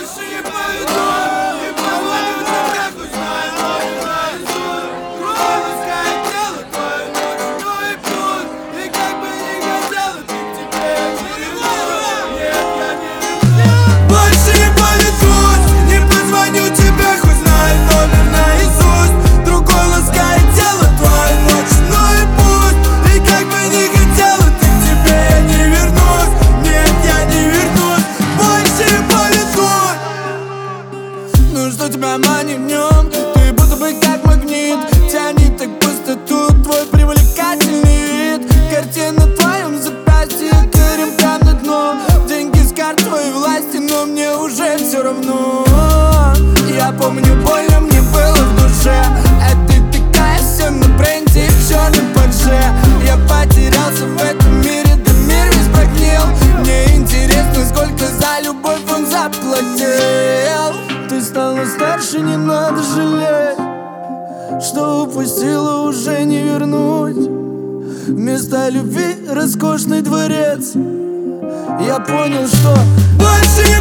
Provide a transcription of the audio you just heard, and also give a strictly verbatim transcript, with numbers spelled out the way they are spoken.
больше не поведут. Не позвоню тебе, хоть знаю номер наизусть. Кровь ласкает тело твое ночной путь. И как бы ни хотела, ты к тебе не вернусь. Нет, я не вернусь. Больше не поведут. Не позвоню тебе, хоть знаю номер наизусть. Другой ласкает тело твое ночной путь. И как бы ни хотела, ты к тебе не вернусь. Нет, я не вернусь. Больше не поведут. Ну что тебя манит в нем? Ты будто бы как магнит. Тянет так пустоту твой привлекательный вид. Картина в твоем запястье, горем прям на дно. Деньги с карт твоей власти, но мне уже все равно. Я помню, больно мне было в душе. А ты такая вся на бренде и в черном падже. Я потерялся в этом мире, да мир весь прогнил. Мне интересно, сколько за любовь он заплатил. Ты стала старше, не надо жалеть, что упустила, уже не вернуть. Вместо любви роскошный дворец. Я понял, что больше не